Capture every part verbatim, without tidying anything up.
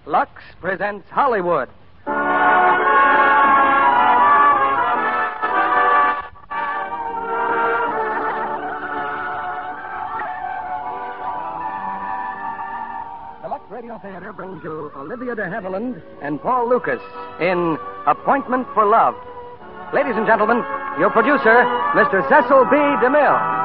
Lux presents Hollywood. The Lux Radio Theater brings you Olivia de Havilland and Paul Lucas in Appointment for Love. Ladies and gentlemen, your producer, Mister Cecil B. DeMille.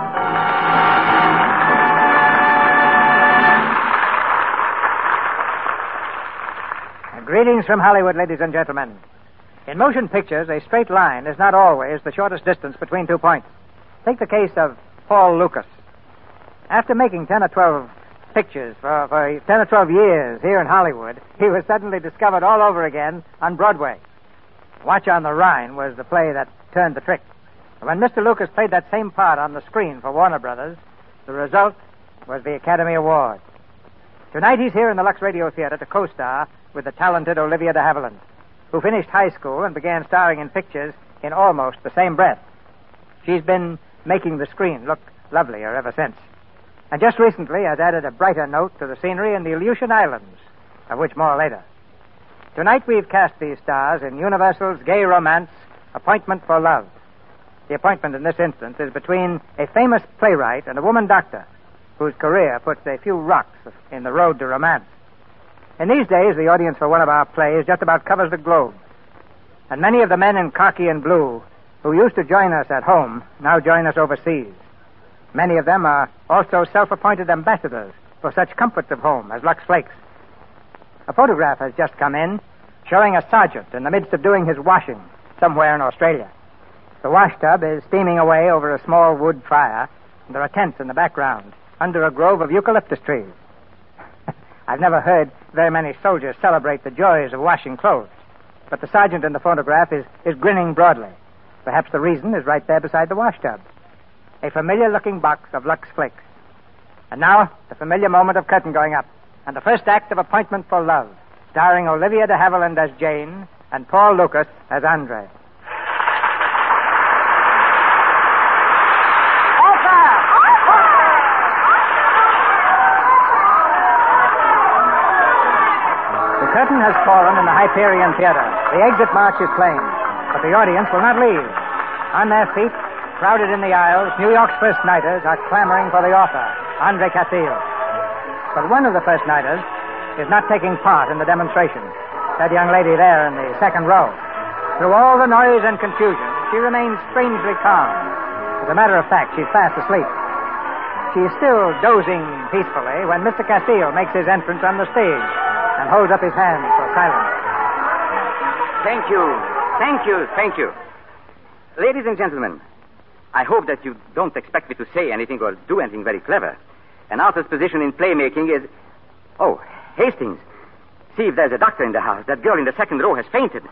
Greetings from Hollywood, ladies and gentlemen. In motion pictures, a straight line is not always the shortest distance between two points. Take the case of Paul Lucas. After making ten or twelve pictures for, for ten or twelve years here in Hollywood, he was suddenly discovered all over again on Broadway. Watch on the Rhine was the play that turned the trick. When Mister Lucas played that same part on the screen for Warner Brothers, the result was the Academy Award. Tonight he's here in the Lux Radio Theater to co-star with the talented Olivia de Havilland, who finished high school and began starring in pictures in almost the same breath. She's been making the screen look lovelier ever since. And just recently has added a brighter note to the scenery in the Aleutian Islands, of which more later. Tonight we've cast these stars in Universal's gay romance, Appointment for Love. The appointment in this instance is between a famous playwright and a woman doctor, whose career puts a few rocks in the road to romance. In these days, the audience for one of our plays just about covers the globe. And many of the men in khaki and blue who used to join us at home now join us overseas. Many of them are also self-appointed ambassadors for such comforts of home as Lux Flakes. A photograph has just come in showing a sergeant in the midst of doing his washing somewhere in Australia. The washtub is steaming away over a small wood fire, and there are tents in the background under a grove of eucalyptus trees. I've never heard very many soldiers celebrate the joys of washing clothes, but the sergeant in the photograph is, is grinning broadly. Perhaps the reason is right there beside the washtub. A familiar-looking box of Lux Flakes. And now, the familiar moment of curtain going up, and the first act of Appointment for Love, starring Olivia de Havilland as Jane and Paul Lucas as Andre. The curtain has fallen in the Hyperion Theater. The exit march is playing, but the audience will not leave. On their feet, crowded in the aisles, New York's first-nighters are clamoring for the author, Andre Castillo. But one of the first-nighters is not taking part in the demonstration. That young lady there in the second row. Through all the noise and confusion, she remains strangely calm. As a matter of fact, she's fast asleep. She's still dozing peacefully when Mister Castillo makes his entrance on the stage and holds up his hands for silence. Thank you. Thank you. Thank you. Ladies and gentlemen, I hope that you don't expect me to say anything or do anything very clever. An author's position in playmaking is... Oh, Hastings, see if there's a doctor in the house. That girl in the second row has fainted.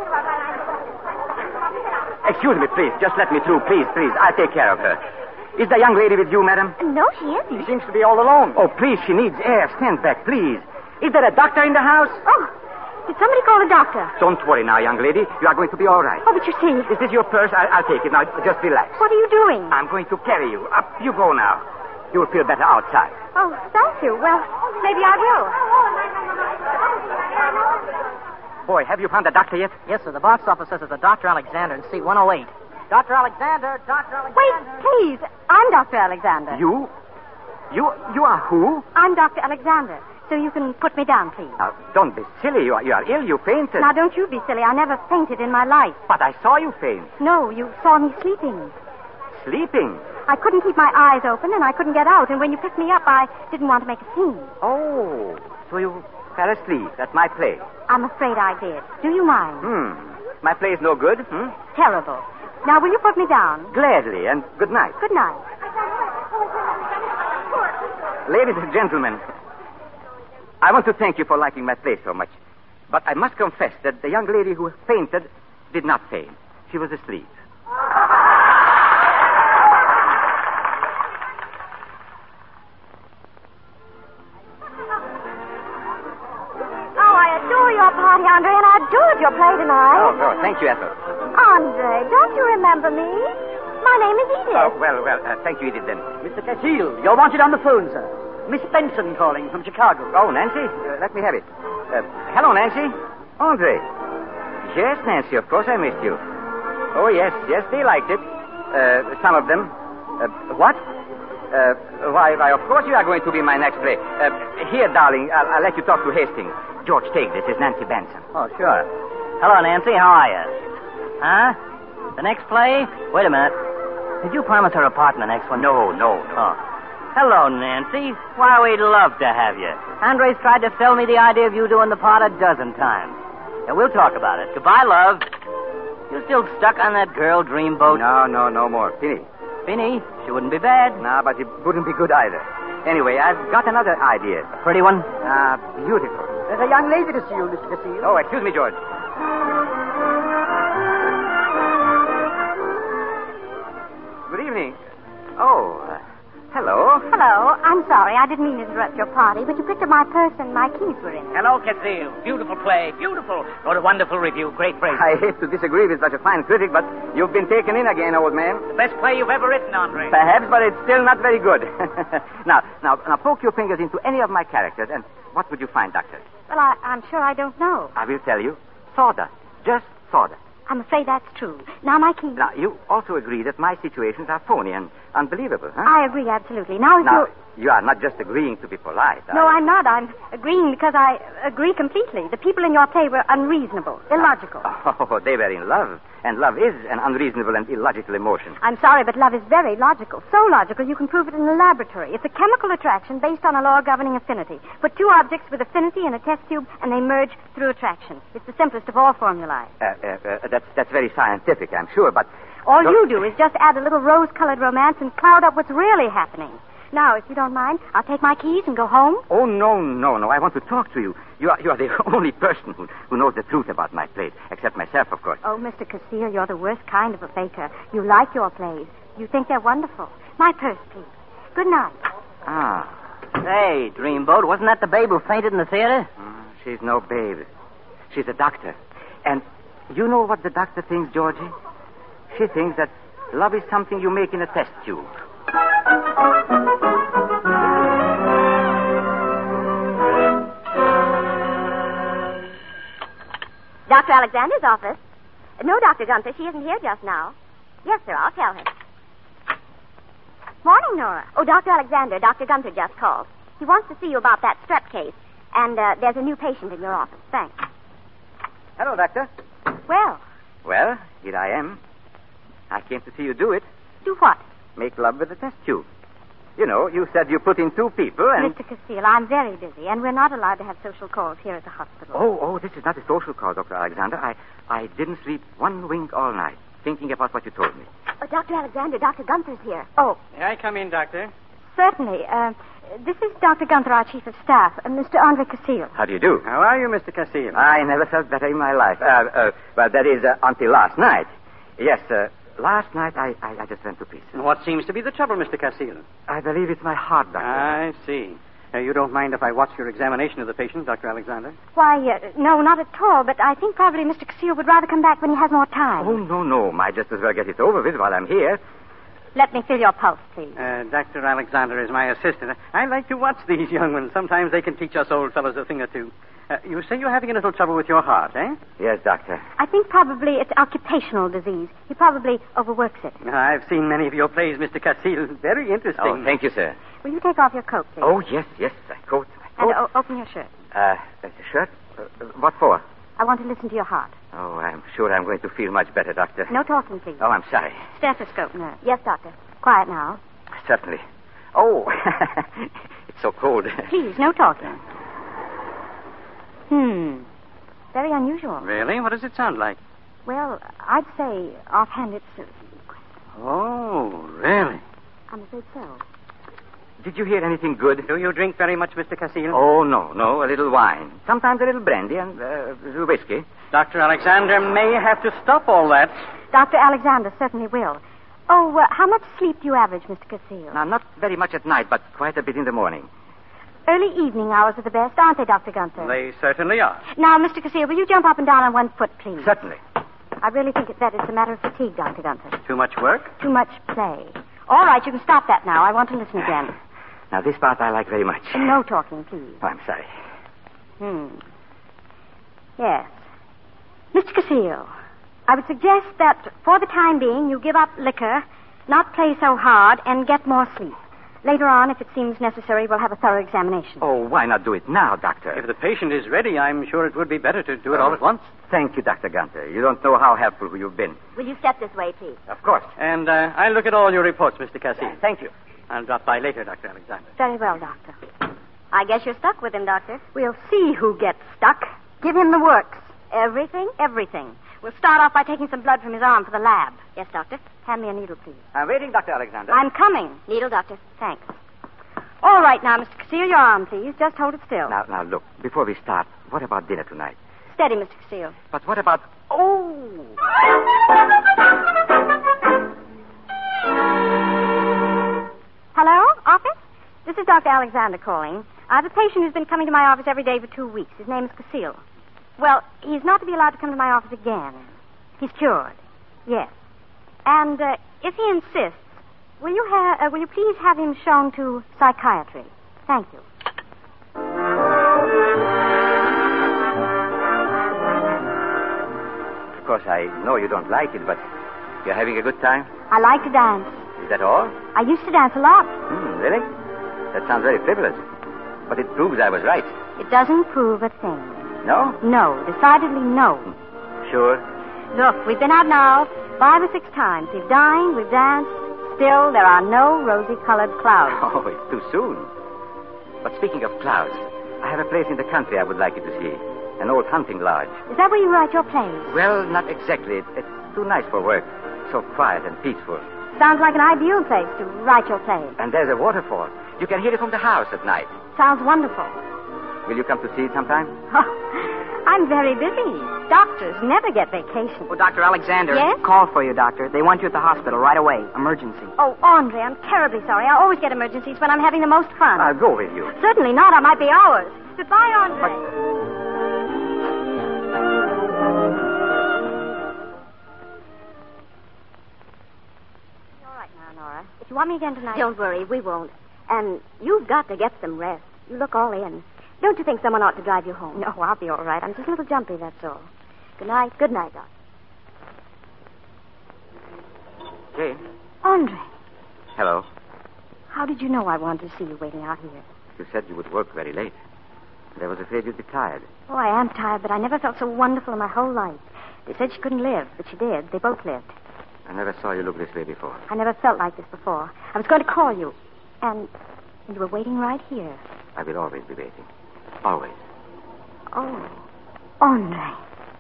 Excuse me, please. Just let me through, please, please. I'll take care of her. Is the young lady with you, madam? No, she isn't. She seems to be all alone. Oh, please, she needs air. Stand back, please. Is there a doctor in the house? Oh, did somebody call a doctor? Don't worry now, young lady. You are going to be all right. Oh, but you see... This is your purse. I'll, I'll take it. Now, just relax. What are you doing? I'm going to carry you. Up you go now. You'll feel better outside. Oh, thank you. Well, maybe I will. Boy, have you found the doctor yet? Yes, sir. The box office says it's a Doctor Alexander in seat one oh eight. Doctor Alexander, Doctor Alexander. Wait, please. I'm Doctor Alexander. You? You you are who? I'm Doctor Alexander. So you can put me down, please. Now, don't be silly. You are, you are ill. You fainted. Now, don't you be silly. I never fainted in my life. But I saw you faint. No, you saw me sleeping. Sleeping? I couldn't keep my eyes open, and I couldn't get out. And when you picked me up, I didn't want to make a scene. Oh, so you fell asleep at my play. I'm afraid I did. Do you mind? Hmm. My play's no good, hmm? Terrible. Now, will you put me down? Gladly, and good night. Good night. Ladies and gentlemen, I want to thank you for liking my play so much. But I must confess that the young lady who fainted did not faint. She was asleep. Party, Andre, and I adored your play tonight. Oh, oh, thank you, Ethel. Andre, don't you remember me? My name is Edith. Oh, well, well, uh, thank you, Edith, then. Mister Castillo, you're wanted on the phone, sir. Miss Benson calling from Chicago. Oh, Nancy, uh, let me have it. Uh, hello, Nancy. Andre. Yes, Nancy, of course I missed you. Oh, yes, yes, they liked it. Uh, some of them. Uh, what? Uh, why, why, of course you are going to be my next play. Uh, here, darling, I'll, I'll let you talk to Hastings. George, take this. It's Nancy Benson. Oh, sure. Hello, Nancy. How are you? Huh? The next play? Wait a minute. Did you promise her a part in the next one? No, no, no. Oh. Hello, Nancy. Why, we'd love to have you. Andre's tried to sell me the idea of you doing the part a dozen times. Yeah, we'll talk about it. Goodbye, love. You still stuck on that girl dreamboat? No, no, no more. Finny. Finny? She wouldn't be bad. No, but it wouldn't be good either. Anyway, I've got another idea. A pretty one? Ah, uh, beautiful. There's a young lady to see you, Mister Castillo. Oh, excuse me, George. Good evening. Oh, uh, hello. Hello. I'm sorry. I didn't mean to interrupt your party, but you picked up my purse and my keys were in it. Hello, Castillo. Beautiful play. Beautiful. What a wonderful review. Great praise. I hate to disagree with such a fine critic, but you've been taken in again, old man. The best play you've ever written, Andre. Perhaps, but it's still not very good. now, now, now, poke your fingers into any of my characters, and what would you find, Doctor? Well, I, I'm sure I don't know. I will tell you. Sawdust. Just sawdust. I'm afraid that's true. Now, my keys. Now, you also agree that my situations are phony and unbelievable, huh? I agree, absolutely. Now, if Now, you're... you are not just agreeing to be polite. No, are you? I'm not. I'm agreeing because I agree completely. The people in your play were unreasonable, illogical. Oh, they were in love. And love is an unreasonable and illogical emotion. I'm sorry, but love is very logical. So logical, you can prove it in a laboratory. It's a chemical attraction based on a law governing affinity. Put two objects with affinity in a test tube, and they merge through attraction. It's the simplest of all formulae. Uh, uh, uh, that's, that's very scientific, I'm sure, but... All Don't- you do is just add a little rose-colored romance and cloud up what's really happening. Now, if you don't mind, I'll take my keys and go home. Oh, no, no, no. I want to talk to you. You are, you are the only person who, who knows the truth about my plays, except myself, of course. Oh, Mister Castillo, you're the worst kind of a faker. You like your plays. You think they're wonderful. My purse, please. Good night. Ah. Hey, Dreamboat, wasn't that the babe who fainted in the theater? Mm, she's no babe. She's a doctor. And you know what the doctor thinks, Georgie? She thinks that love is something you make in a test tube. Doctor Alexander's office. No, Doctor Gunther, she isn't here just now. Yes, sir, I'll tell her. Morning, Nora. Oh, Doctor Alexander, Doctor Gunther just called. He wants to see you about that strep case. And uh, there's a new patient in your office. Thanks. Hello, Doctor. Well, Well, here I am. I came to see you do it. do what? Make love with a test tube. You know, you said you put in two people and... Mister Castillo, I'm very busy, and we're not allowed to have social calls here at the hospital. Oh, oh, this is not a social call, Doctor Alexander. I, I didn't sleep one wink all night, thinking about what you told me. Oh, Doctor Alexander, Doctor Gunther's here. Oh, May I come in, Doctor? certainly. Uh, this is Doctor Gunther, our chief of staff, and Mister Andre Castillo. How do you do? How are you, Mister Castillo? I never felt better in my life. Uh, uh, well, that is, uh, until last night. Yes, uh, last night I, I, I just went to pieces. What seems to be the trouble, Mister Castillo? I believe it's my heart, Doctor. I see. Uh, you don't mind if I watch your examination of the patient, Doctor Alexander? Why, uh, no, not at all, but I think probably Mister Castillo would rather come back when he has more time. Oh, no, no. Might just as well get it over with while I'm here. Let me feel your pulse, please. Uh, Doctor Alexander is my assistant. I like to watch these young ones. Sometimes they can teach us old fellows a thing or two. Uh, you say you're having a little trouble with your heart, eh? Yes, Doctor. I think probably it's occupational disease. He probably overworks it. I've seen many of your plays, Mister Castillo. Very interesting. Oh, thank you, sir. Will you take off your coat, please? Oh, yes, yes. My coat. My And coat. o- open your shirt. Uh, the shirt? Uh, what for? I want to listen to your heart. Oh, I'm sure I'm going to feel much better, Doctor. No talking, please. Oh, I'm sorry. Stethoscope, nurse. Yes, doctor. Quiet now. Certainly. Oh, it's so cold. Please, no talking. Hmm. Very unusual. Really? What does it sound like? Well, I'd say offhand it's... Uh, Oh, really? I'm afraid so. Did you hear anything good? Do you drink very much, Mister Castillo? Oh, no, no. A little wine. Sometimes a little brandy and uh, a little whiskey. Doctor Alexander may have to stop all that. Doctor Alexander certainly will. Oh, uh, how much sleep do you average, Mister Castillo? Now, not very much at night, but quite a bit in the morning. Early evening hours are the best, aren't they, Doctor Gunther? They certainly are. Now, Mister Castillo, will you jump up and down on one foot, please? Certainly. I really think that it's a matter of fatigue, Doctor Gunther. Too much work? Too much play. All right, you can stop that now. I want to listen again. Now, this part I like very much. No talking, please. Oh, I'm sorry. Hmm. Yes. Mister Casile, I would suggest that for the time being you give up liquor, not play so hard, and get more sleep. Later on, if it seems necessary, we'll have a thorough examination. Oh, why not do it now, Doctor? If the patient is ready, I'm sure it would be better to do it all at once. Thank you, Doctor Gunter. You don't know how helpful you've been. Will you step this way, please? Of course. And uh, I'll look at all your reports, Mister Cassie. Thank you. I'll drop by later, Doctor Alexander. Very well, Doctor. I guess you're stuck with him, Doctor. We'll see who gets stuck. Give him the works. Everything, everything. We'll start off by taking some blood from his arm for the lab. Yes, Doctor. Hand me a needle, please. I'm waiting, Doctor Alexander. I'm coming. Needle, Doctor. Thanks. All right, now, Mister Casile, your arm, please. Just hold it still. Now, now, look. Before we start, what about dinner tonight? Steady, Mister Casile. But what about... Oh! Hello? Office? This is Doctor Alexander calling. I have a patient who's been coming to my office every day for two weeks. His name is Casile. Well, he's not to be allowed to come to my office again. He's cured. Yes. And uh, if he insists, will you ha- uh, will you please have him shown to psychiatry? Thank you. Of course, I know you don't like it, but you're having a good time? I like to dance. Is that all? I used to dance a lot. Hmm, really? That sounds very frivolous. But it proves I was right. It doesn't prove a thing. No? No, decidedly no. Sure. Look, we've been out now five or six times. We've dined, we've danced. Still, there are no rosy-colored clouds. Oh, it's too soon. But speaking of clouds, I have a place in the country I would like you to see. An old hunting lodge. Is that where you write your plays? Well, not exactly. It, it's too nice for work. So quiet and peaceful. Sounds like an ideal place to write your plays. And there's a waterfall. You can hear it from the house at night. Sounds wonderful. Will you come to see it sometime? Oh, I'm very busy. Doctors never get vacation. Oh, Doctor Alexander. Yes? Call for you, Doctor. They want you at the hospital right away. Emergency. Oh, Andre, I'm terribly sorry. I always get emergencies when I'm having the most fun. I'll go with you. Certainly not. I might be hours. Goodbye, Andre. All right now, Nora. If you want me again tonight... Don't worry, we won't. And you've got to get some rest. You look all in. Don't you think someone ought to drive you home? No, I'll be all right. I'm just a little jumpy, that's all. Good night. Good night, Doc. Jane. Andre, Hello. how did you know I wanted to see you waiting out here? You said you would work very late. And I was afraid you'd be tired. Oh, I am tired, but I never felt so wonderful in my whole life. They said she couldn't live, but she did. They both lived. I never saw you look this way before. I never felt like this before. I was going to call you, and you were waiting right here. I will always be waiting. Always. Oh, Andre.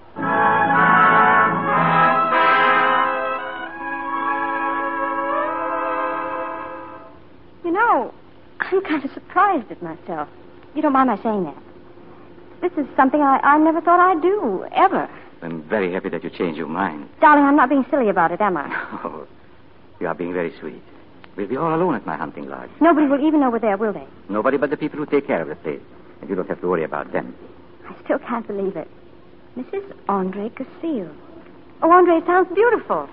You know, I'm kind of surprised at myself. You don't mind my saying that. This is something I, I never thought I'd do, ever. I'm very happy that you changed your mind. Darling, I'm not being silly about it, am I? Oh, you are being very sweet. We'll be all alone at my hunting lodge. Nobody will even know we're there, will they? Nobody but the people who take care of the place. And you don't have to worry about them. I still can't believe it. Missus Andre Casile. Oh, Andre, it sounds beautiful.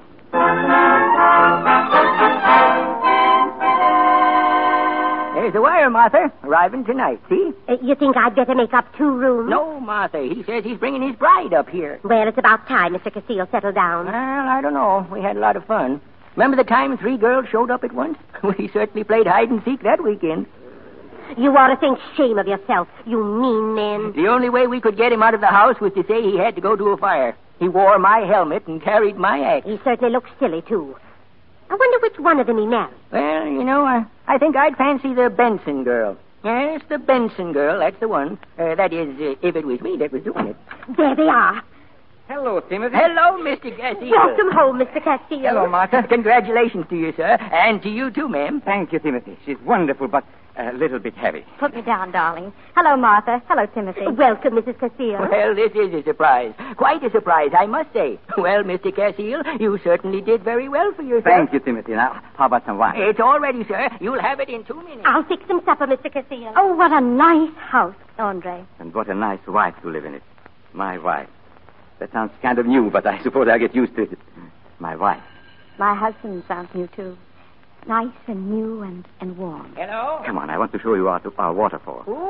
There's the wire, Martha. Arriving tonight, see? Uh, you think I'd better make up two rooms? No, Martha. He says he's bringing his bride up here. Well, it's about time Mister Casile settled down. Well, I don't know. We had a lot of fun. Remember the time three girls showed up at once? We certainly played hide and seek that weekend. You ought to think shame of yourself, you mean men. The only way we could get him out of the house was to say he had to go to a fire. He wore my helmet and carried my axe. He certainly looks silly, too. I wonder which one of them he married. Well, you know, I, I think I'd fancy the Benson girl. Yes, the Benson girl, that's the one. Uh, that is, uh, if it was me that was doing it. There they are. Hello, Timothy. Hello, Mister Casile. Welcome home, Mister Casile. Hello, Martha. Congratulations to you, sir. And to you, too, ma'am. Thank you, Timothy. She's wonderful, but a little bit heavy. Put me down, darling. Hello, Martha. Hello, Timothy. Welcome, Missus Casile. Well, this is a surprise. Quite a surprise, I must say. Well, Mister Casile, you certainly did very well for yourself. Thank you, Timothy. Now, how about some wine? It's all ready, sir. You'll have it in two minutes. I'll fix some supper, Mister Casile. Oh, what a nice house, Andre. And what a nice wife to live in it. My wife. That sounds kind of new, but I suppose I'll get used to it. My wife. My husband sounds new, too. Nice and new and, and warm. Hello? Come on, I want to show you our, our waterfall. Who?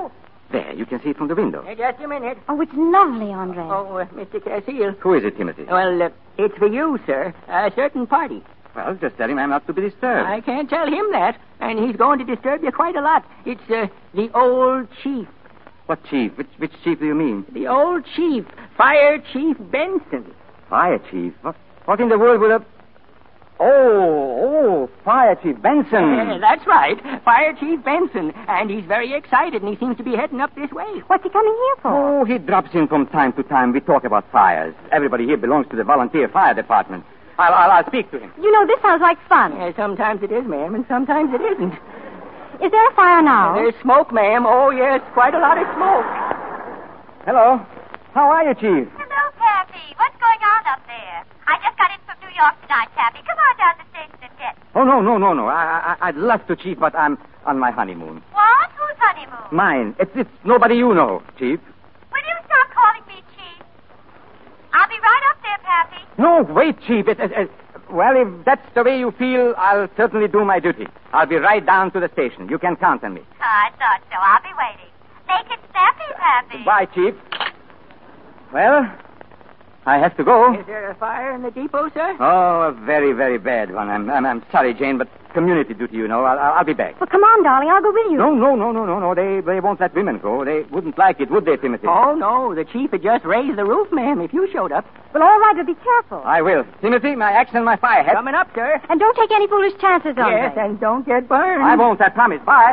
There, you can see it from the window. Uh, just a minute. Oh, it's lovely, Andre. Oh, uh, Mister Cecile. Who is it, Timothy? Well, uh, it's for you, sir. A certain party. Well, just tell him I'm not to be disturbed. I can't tell him that, and he's going to disturb you quite a lot. It's uh, the old chief. What chief? Which, which chief do you mean? The old chief. Fire Chief Benson. Fire chief? What, what in the world would a... Oh, oh, Fire Chief Benson. Uh, that's right. Fire Chief Benson. And he's very excited, and he seems to be heading up this way. What's he coming here for? Oh, he drops in from time to time. We talk about fires. Everybody here belongs to the volunteer fire department. I'll, I'll, I'll speak to him. You know, this sounds like fun. Uh, sometimes it is, ma'am, and sometimes it isn't. Is there a fire now? There's smoke, ma'am. Oh, yes, quite a lot of smoke. Hello. How are you, Chief? Hello, Pappy. What's going on up there? I just got in from New York tonight, Pappy. Come on down to the station and get me. Oh, no, no, no, no. I, I, I'd love to, Chief, but I'm on my honeymoon. What? Whose honeymoon? Mine. It's, it's nobody you know, Chief. Will you stop calling me Chief? I'll be right up there, Pappy. No, wait, Chief. It, it, it, well, if that's the way you feel, I'll certainly do my duty. I'll be right down to the station. You can count on me. Oh, I thought so. I'll be waiting. Make it snappy, Pappy. Goodbye, Chief. Well, I have to go. Is there a fire in the depot, sir? Oh, a very, very bad one. I'm, I'm, I'm sorry, Jane, but community duty, you know. I'll, I'll I'll be back. Well, come on, darling. I'll go with you. No, no, no, no, no, no. They, they won't let women go. They wouldn't like it, would they, Timothy? Oh, no. The chief had just raised the roof, ma'am, if you showed up. Well, all right, but be careful. I will. Timothy, my axe and my fire hat. Coming up, sir. And don't take any foolish chances, Andre. Yes, and don't get burned. I won't, I promise. Bye.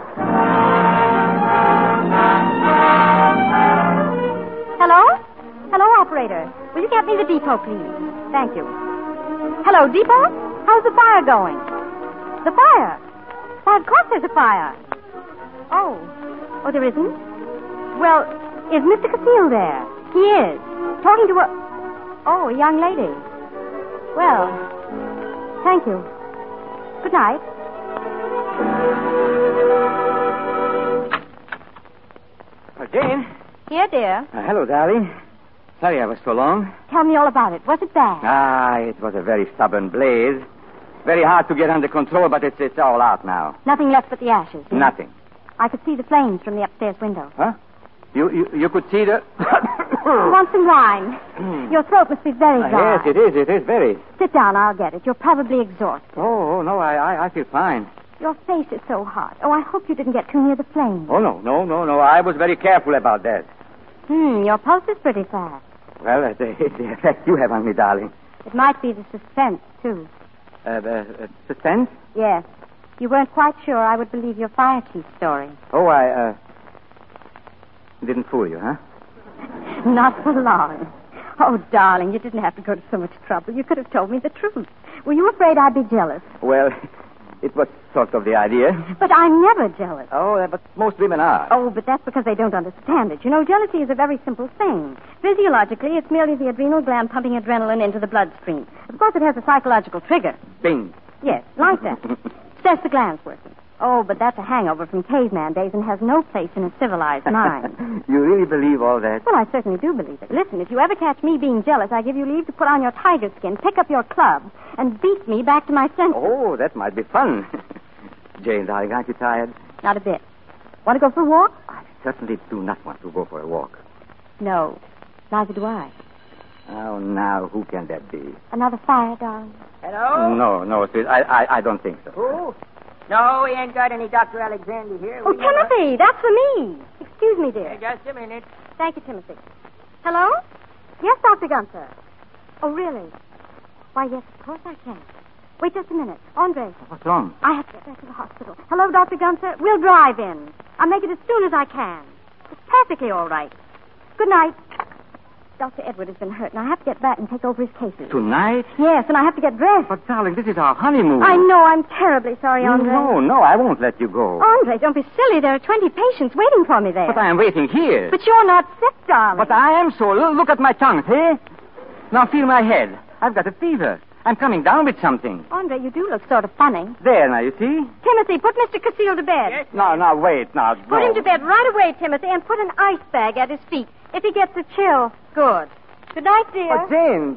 Hello? Hello, operator. Will you get me the depot, please? Thank you. Hello, depot? How's the fire going? The fire? Why, of course there's a fire. Oh. Oh, there isn't? Well, is Mister Cecile there? He is. Talking to a... Oh, a young lady. Well, thank you. Good night. Uh, Jane. Here, dear. Uh, hello, darling. Sorry I was so long. Tell me all about it. Was it bad? Ah, it was a very stubborn blaze. Very hard to get under control, but it's, it's all out now. Nothing left but the ashes. Yes? Nothing. I could see the flames from the upstairs window. Huh? You, you, you could see the... You want some wine? Your throat must be very Uh, dry. yes, it is. It is very. Sit down. I'll get it. You're probably exhausted. Oh, oh no, I, I, I feel fine. Your face is so hot. Oh, I hope you didn't get too near the flames. Oh, no, no, no, no. I was very careful about that. Hmm, your pulse is pretty fast. Well, uh, the, the effect you have on me, darling. It might be the suspense, too. Uh, uh, uh, suspense? Yes. You weren't quite sure I would believe your fire chief story. Oh, I, uh... didn't fool you, huh? Not for long. Oh, darling, you didn't have to go to so much trouble. You could have told me the truth. Were you afraid I'd be jealous? Well, it was sort of the idea. But I'm never jealous. Oh, but most women are. Oh, but that's because they don't understand it. You know, jealousy is a very simple thing. Physiologically, it's merely the adrenal gland pumping adrenaline into the bloodstream. Of course, it has a psychological trigger. Bing. Yes, like that. Sets the glands working. Oh, but that's a hangover from caveman days and has no place in a civilized mind. You really believe all that? Well, I certainly do believe it. Listen, if you ever catch me being jealous, I give you leave to put on your tiger skin, pick up your club, and beat me back to my senses. Oh, that might be fun. Jane, darling, aren't you tired? Not a bit. Want to go for a walk? I certainly do not want to go for a walk. No. Neither do I. Oh, now, who can that be? Another fire, darling. Hello? No, no, sis, I, I, I don't think so. Who? No, we ain't got any Doctor Alexander here. Oh, We never- Timothy, that's for me. Excuse me, dear. Hey, just a minute. Thank you, Timothy. Hello? Yes, Doctor Gunther. Oh, really? Why, yes, of course I can. Wait just a minute. Andre, What's wrong? I have to get back to the hospital. Hello, Doctor Gunther. We'll drive in. I'll make it as soon as I can. It's perfectly all right. Good night. Doctor Edward has been hurt, and I have to get back and take over his cases. Tonight? Yes, and I have to get dressed. But, darling, this is our honeymoon. I know. I'm terribly sorry, Andre. No, no, I won't let you go. Andre, don't be silly. There are twenty patients waiting for me there. But I am waiting here. But you're not sick, darling. But I am so. L- Look at my tongue, see? Now feel my head. I've got a fever. I'm coming down with something. Andre, you do look sort of funny. There, now, you see? Timothy, put Mister Cecile to bed. Yes. No, now, wait, now. Put him to bed right away, Timothy, and put an ice bag at his feet. If he gets a chill, good. Good night, dear. But, Jane...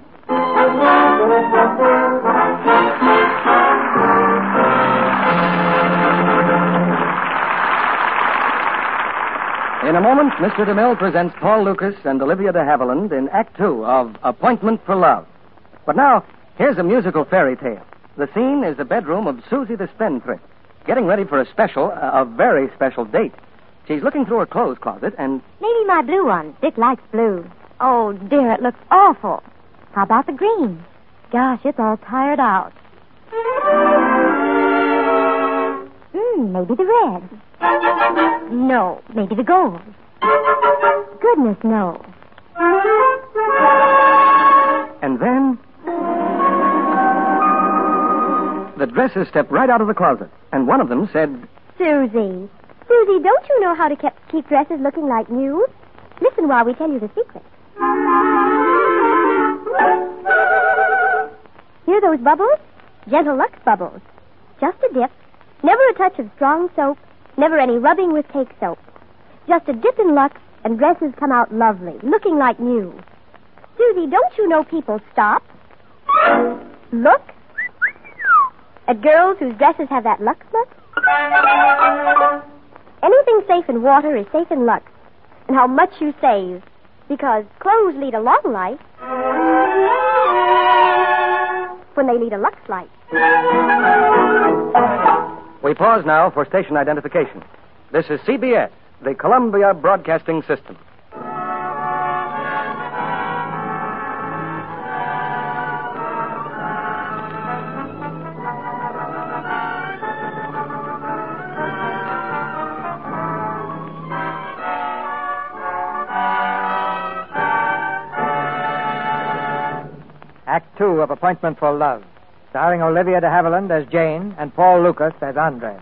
In a moment, Mister DeMille presents Paul Lucas and Olivia de Havilland in Act Two of Appointment for Love. But now, here's a musical fairy tale. The scene is the bedroom of Susie the Spendthrift, getting ready for a special, a very special date. She's looking through her clothes closet and... Maybe my blue one. Dick likes blue. Oh, dear, it looks awful. How about the green? Gosh, it's all tired out. Hmm, maybe the red. No, maybe the gold. Goodness, no. And then... the dresses stepped right out of the closet, and one of them said... Susie. Susie, don't you know how to keep, keep dresses looking like new? Listen while we tell you the secret. Hear those bubbles? Gentle Lux bubbles. Just a dip. Never a touch of strong soap. Never any rubbing with cake soap. Just a dip in Lux, and dresses come out lovely, looking like new. Susie, don't you know people stop? Look. At girls whose dresses have that Lux look. Anything safe in water is safe in Lux. And how much you save. Because clothes lead a long life when they lead a Lux life. We pause now for station identification. This is C B S, the Columbia Broadcasting System. Act Two of Appointment for Love, starring Olivia de Havilland as Jane and Paul Lucas as Andre.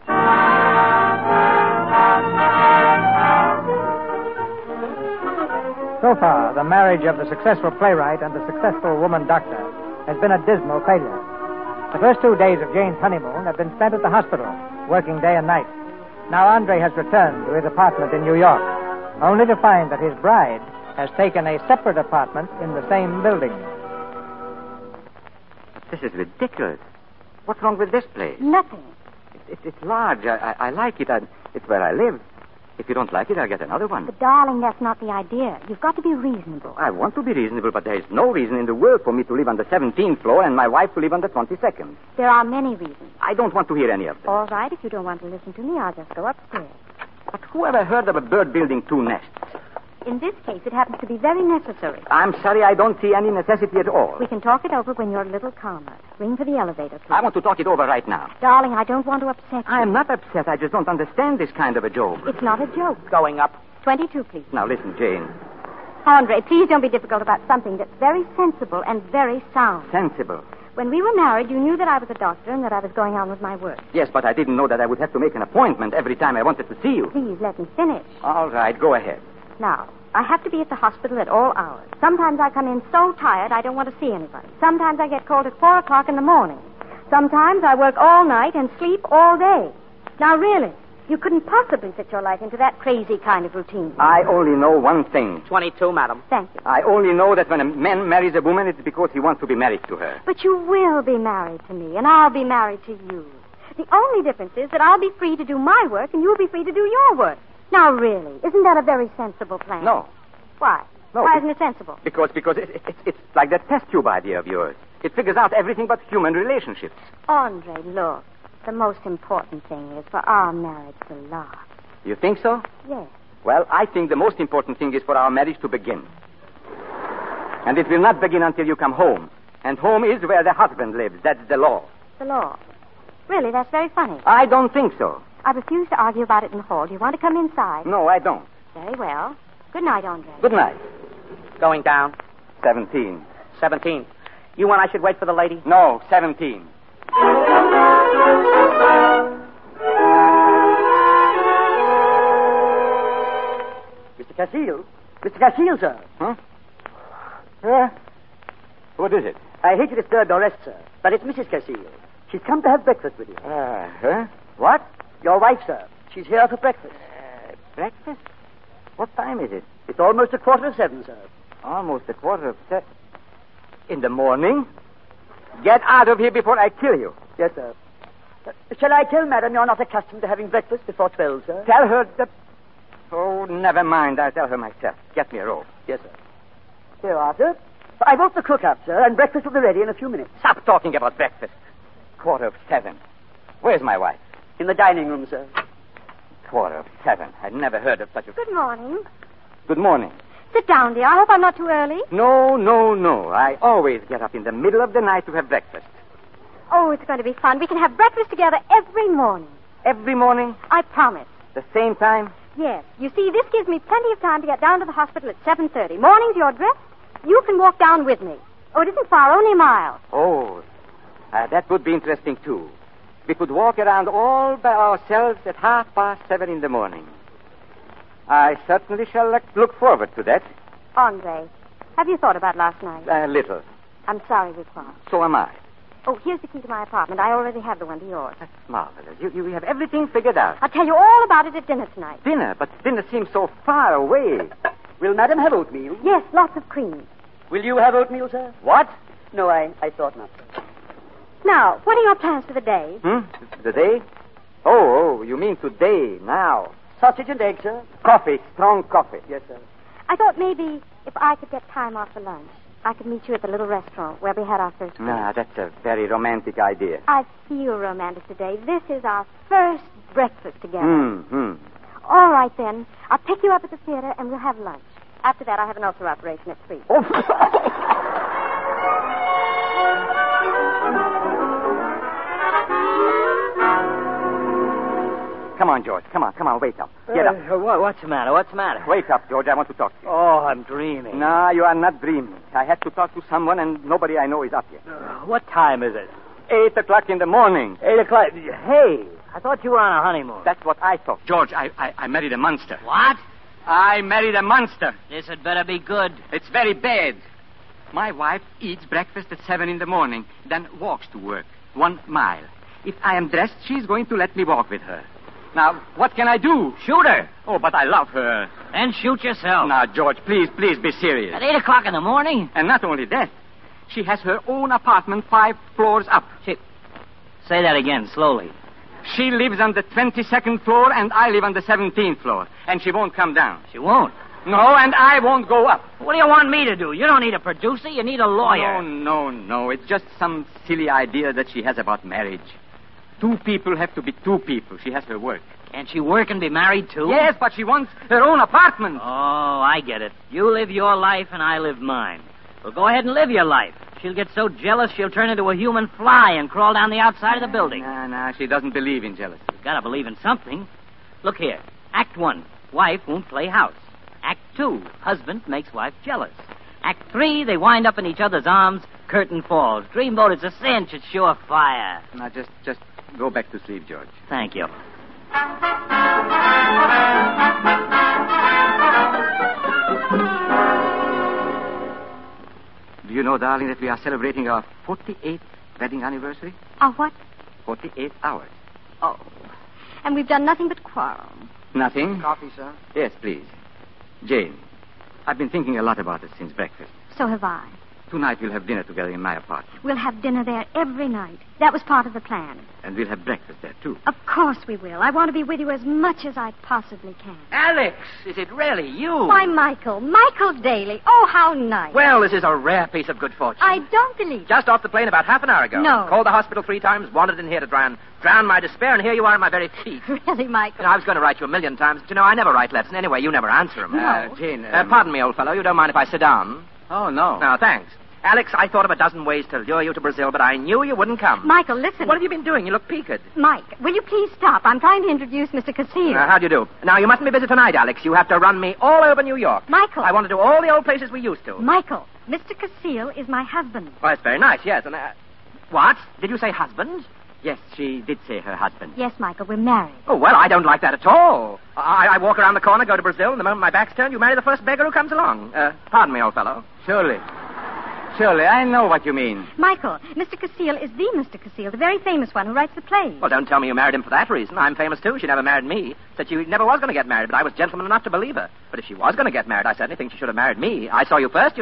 So far, the marriage of the successful playwright and the successful woman doctor has been a dismal failure. The first two days of Jane's honeymoon have been spent at the hospital, working day and night. Now Andre has returned to his apartment in New York, only to find that his bride has taken a separate apartment in the same building. This is ridiculous. What's wrong with this place? Nothing. It, it, it's large. I, I, I like it. I, it's where I live. If you don't like it, I'll get another one. But, darling, that's not the idea. You've got to be reasonable. I want to be reasonable, but there is no reason in the world for me to live on the seventeenth floor and my wife to live on the twenty-second. There are many reasons. I don't want to hear any of them. All right, if you don't want to listen to me, I'll just go upstairs. But who ever heard of a bird building two nests? In this case, it happens to be very necessary. I'm sorry, I don't see any necessity at all. We can talk it over when you're a little calmer. Ring for the elevator, please. I want to talk it over right now. Darling, I don't want to upset you. I am not upset. I just don't understand this kind of a joke. It's not a joke. Going up. twenty-two, please. Now, listen, Jane. Andre, please don't be difficult about something that's very sensible and very sound. Sensible. When we were married, you knew that I was a doctor and that I was going on with my work. Yes, but I didn't know that I would have to make an appointment every time I wanted to see you. Please, let me finish. All right, go ahead. Now, I have to be at the hospital at all hours. Sometimes I come in so tired I don't want to see anybody. Sometimes I get called at four o'clock in the morning. Sometimes I work all night and sleep all day. Now, really, you couldn't possibly fit your life into that crazy kind of routine. I only know one thing. twenty-two, madam. Thank you. I only know that when a man marries a woman, it's because he wants to be married to her. But you will be married to me, and I'll be married to you. The only difference is that I'll be free to do my work, and you'll be free to do your work. Now, really, isn't that a very sensible plan? No. Why? No, Why it- isn't it sensible? Because because it, it, it's, it's like that test tube idea of yours. It figures out everything but human relationships. Andre, look, the most important thing is for our marriage to last. You think so? Yes. Well, I think the most important thing is for our marriage to begin. And it will not begin until you come home. And home is where the husband lives. That's the law. The law. Really, that's very funny. I don't think so. I refuse to argue about it in the hall. Do you want to come inside? No, I don't. Very well. Good night, Andre. Good night. Going down. Seventeen. Seventeen. You want I should wait for the lady? No, seventeen. Mister Casile? Mister Casile, sir. Huh? Yeah? What is it? I hate to disturb your rest, sir, but it's Missus Casile. She's come to have breakfast with you. Uh, huh? What? Your wife, sir. She's here for breakfast. Uh, breakfast? What time is it? It's almost a quarter of seven, sir. Almost a quarter of seven. In the morning? Get out of here before I kill you. Yes, sir. Uh, shall I tell Madam you're not accustomed to having breakfast before twelve, sir? Tell her that... Oh, never mind. I'll tell her myself. Get me a robe. Yes, sir. Here, Arthur. I brought the cook up, sir, and breakfast will be ready in a few minutes. Stop talking about breakfast. Quarter of seven. Where's my wife? In the dining room, sir. Quarter of seven. I'd never heard of such a... Good morning. Good morning. Sit down, dear. I hope I'm not too early. No, no, no. I always get up in the middle of the night to have breakfast. Oh, it's going to be fun. We can have breakfast together every morning. Every morning? I promise. The same time? Yes. You see, this gives me plenty of time to get down to the hospital at seven thirty. Mornings, you're dressed. You can walk down with me. Oh, it isn't far, only a mile. Oh, uh, that would be interesting, too. We could walk around all by ourselves at half past seven in the morning. I certainly shall look, look forward to that. Andre, have you thought about last night? A little. I'm sorry we quarreled. So am I. Oh, here's the key to my apartment. I already have the one to yours. That's marvelous. You, you have everything figured out. I'll tell you all about it at dinner tonight. Dinner? But dinner seems so far away. Will Madam have oatmeal? Yes, lots of cream. Will you have oatmeal, sir? What? No, I, I thought not. Now, what are your plans for the day? Hmm? The day? Oh, oh, you mean today, now. Sausage and egg, sir. Coffee, strong coffee. Yes, sir. I thought maybe if I could get time off for lunch, I could meet you at the little restaurant where we had our first meal. Ah, that's a very romantic idea. I feel romantic today. This is our first breakfast together. Mm-hmm. All right, then. I'll pick you up at the theater, and we'll have lunch. After that, I have an ulcer operation at three. Oh. Come on, George. Come on, come on. Wake up. Get up. Uh, what, what's the matter? What's the matter? Wake up, George. I want to talk to you. Oh, I'm dreaming. No, you are not dreaming. I had to talk to someone, and nobody I know is up yet. Uh, what time is it? Eight o'clock in the morning. Eight o'clock. Hey, I thought you were on a honeymoon. That's what I thought. George, I, I, I married a monster. What? I married a monster. This had better be good. It's very bad. My wife eats breakfast at seven in the morning, then walks to work, one mile. If I am dressed, she's going to let me walk with her. Now, what can I do? Shoot her. Oh, but I love her. Then shoot yourself. Now, George, please, please be serious. At eight o'clock in the morning? And not only that, she has her own apartment five floors up. She... Say that again, slowly. She lives on the twenty-second floor, and I live on the seventeenth floor. And she won't come down. She won't? No, and I won't go up. What do you want me to do? You don't need a producer. You need a lawyer. No, no, no. It's just some silly idea that she has about marriage. Two people have to be two people. She has her work. Can't she work and be married, too? Yes, but she wants her own apartment. Oh, I get it. You live your life and I live mine. Well, go ahead and live your life. She'll get so jealous she'll turn into a human fly and crawl down the outside of the building. No, no, she doesn't believe in jealousy. You've got to believe in something. Look here. Act one, wife won't play house. Act two, husband makes wife jealous. Act three, they wind up in each other's arms, curtain falls. Dreamboat is a cinch, it's sure fire. Now, just, just go back to sleep, George. Thank you. Do you know, darling, that we are celebrating our forty-eighth wedding anniversary? Oh, what? forty-eight hours. Oh. And we've done nothing but quarrel. Nothing? Coffee, sir. Yes, please. Jane, I've been thinking a lot about it since breakfast. So have I. Tonight we'll have dinner together in my apartment. We'll have dinner there every night. That was part of the plan. And we'll have breakfast there, too. Of course we will. I want to be with you as much as I possibly can. Alex, is it really you? Why, Michael. Michael Daly. Oh, how nice. Well, this is a rare piece of good fortune. I don't believe it. Just off the plane about half an hour ago. No. Called the hospital three times, wanted in here to drown, drown my despair, and here you are at my very feet. Really, Michael? You know, I was going to write you a million times, but you know, I never write letters. And anyway, you never answer them. No. Uh, Jane, um... Uh, pardon me, old fellow. You don't mind if I sit down? Oh, no. No, thanks. Alex, I thought of a dozen ways to lure you to Brazil, but I knew you wouldn't come. Michael, listen. What have you been doing? You look peaked. Mike, will you please stop? I'm trying to introduce Mister Castillo. Uh, how do you do? Now, you mustn't be busy tonight, Alex. You have to run me all over New York. Michael. I want to do all the old places we used to. Michael, Mister Castillo is my husband. Oh, that's very nice, yes. And, uh, what? Did you say husband? Yes, she did say her husband. Yes, Michael, we're married. Oh, well, I don't like that at all. I, I walk around the corner, go to Brazil, and the moment my back's turned, you marry the first beggar who comes along. Uh, pardon me, old fellow. Surely. Surely, I know what you mean. Michael, Mister Castillo is the Mister Castillo, the very famous one who writes the plays. Well, don't tell me you married him for that reason. I'm famous, too. She never married me. Said she never was going to get married, but I was gentleman enough to believe her. But if she was going to get married, I certainly think she should have married me. I saw you first, you know.